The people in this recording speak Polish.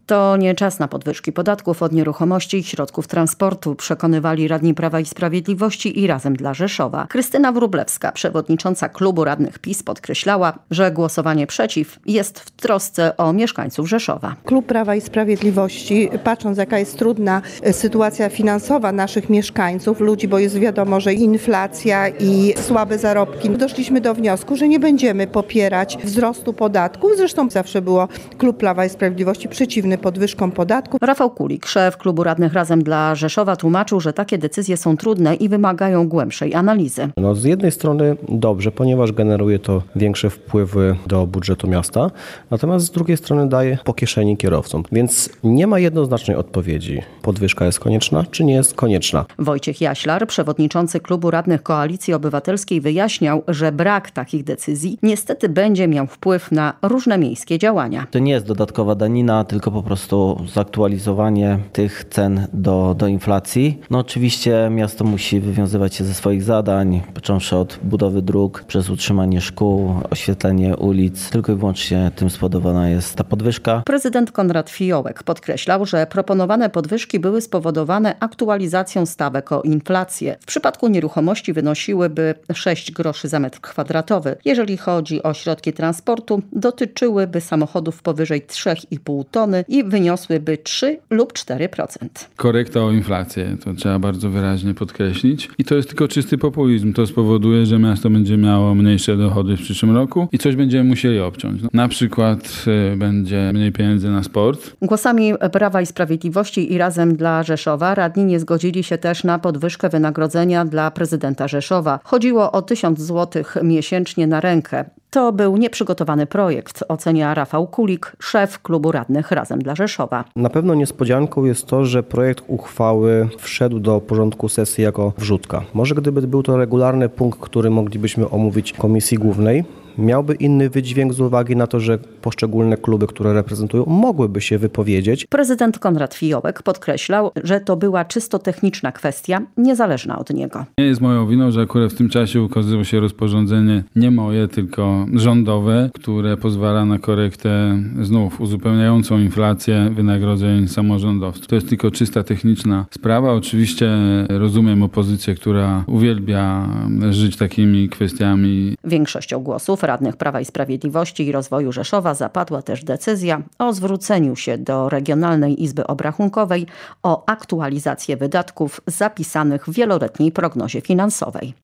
To nie czas na podwyżki podatków od nieruchomości i środków transportu, przekonywali radni Prawa i Sprawiedliwości i Razem dla Rzeszowa. Krystyna Wróblewska, przewodnicząca klubu radnych PiS, podkreślała, że głosowanie przeciw jest w trosce o mieszkańców Rzeszowa. Klub Prawa i Sprawiedliwości, patrząc jaka jest trudna sytuacja finansowa naszych mieszkańców, ludzi, bo jest wiadomo, że inflacja i słabe zarobki, doszliśmy do wniosku, że nie będziemy popierać wzrostu podatków. Zresztą zawsze było klub Prawa i Sprawiedliwości przeciwny podwyżkom podatków. Rafał Kulik, szef klubu radnych Razem dla Rzeszowa, tłumaczył, że takie decyzje są trudne i wymagają głębszej analizy. Z jednej strony dobrze, ponieważ generuje to większe wpływy do budżetu miasta, natomiast z drugiej strony daje po kieszeni kierowcom. Więc nie ma jednoznacznej odpowiedzi. Podwyżka jest konieczna, czy nie jest konieczna? Wojciech Jaślar, przewodniczący klubu radnych Koalicji Obywatelskiej, wyjaśniał, że brak takich decyzji niestety będzie miał wpływ na różne miejskie działania. To nie jest dodatkowa danina, tylko po prostu zaktualizowanie tych cen do inflacji. Oczywiście miasto musi wywiązywać się ze swoich zadań, począwszy od budowy dróg, przez utrzymanie szkół, oświetlenie ulic. Tylko i wyłącznie tym spowodowana jest ta podwyżka. Prezydent Konrad Fiołek podkreślał, że proponowane podwyżki były spowodowane aktualizacją stawek o inflację. W przypadku nieruchomości wynosiłyby 6 groszy za metr kwadratowy. Jeżeli chodzi o środki transportu, dotyczyłyby samochodów powyżej 3,5 tony i wyniosłyby 3 lub 4%. Korekta o inflację, to trzeba bardzo wyraźnie podkreślić. I to jest tylko czysty populizm. To spowoduje, że miasto będzie miało mniejsze dochody w przyszłym roku i coś będziemy musieli obciąć. Na przykład będzie mniej pieniędzy na sport. Głosami Prawa i Sprawiedliwości i Razem dla Rzeszowa radni nie zgodzili się też na podwyżkę wynagrodzenia dla prezydenta Rzeszowa. Chodziło o 1000 zł miesięcznie na rękę. To był nieprzygotowany projekt, ocenia Rafał Kulik, szef klubu radnych Razem dla Rzeszowa. Na pewno niespodzianką jest to, że projekt uchwały wszedł do porządku sesji jako wrzutka. Może gdyby był to regularny punkt, który moglibyśmy omówić w Komisji Głównej, miałby inny wydźwięk z uwagi na to, że poszczególne kluby, które reprezentują, mogłyby się wypowiedzieć. Prezydent Konrad Fiołek podkreślał, że to była czysto techniczna kwestia, niezależna od niego. Nie jest moją winą, że akurat w tym czasie ukazało się rozporządzenie nie moje, tylko rządowe, które pozwala na korektę znów uzupełniającą inflację wynagrodzeń samorządowców. To jest tylko czysta techniczna sprawa. Oczywiście rozumiem opozycję, która uwielbia żyć takimi kwestiami. Większością głosów radnych Prawa i Sprawiedliwości i Rozwoju Rzeszowa zapadła też decyzja o zwróceniu się do Regionalnej Izby Obrachunkowej o aktualizację wydatków zapisanych w wieloletniej prognozie finansowej.